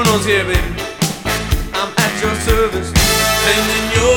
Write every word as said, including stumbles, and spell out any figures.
Bruno's here, baby. I'm at your service, lending your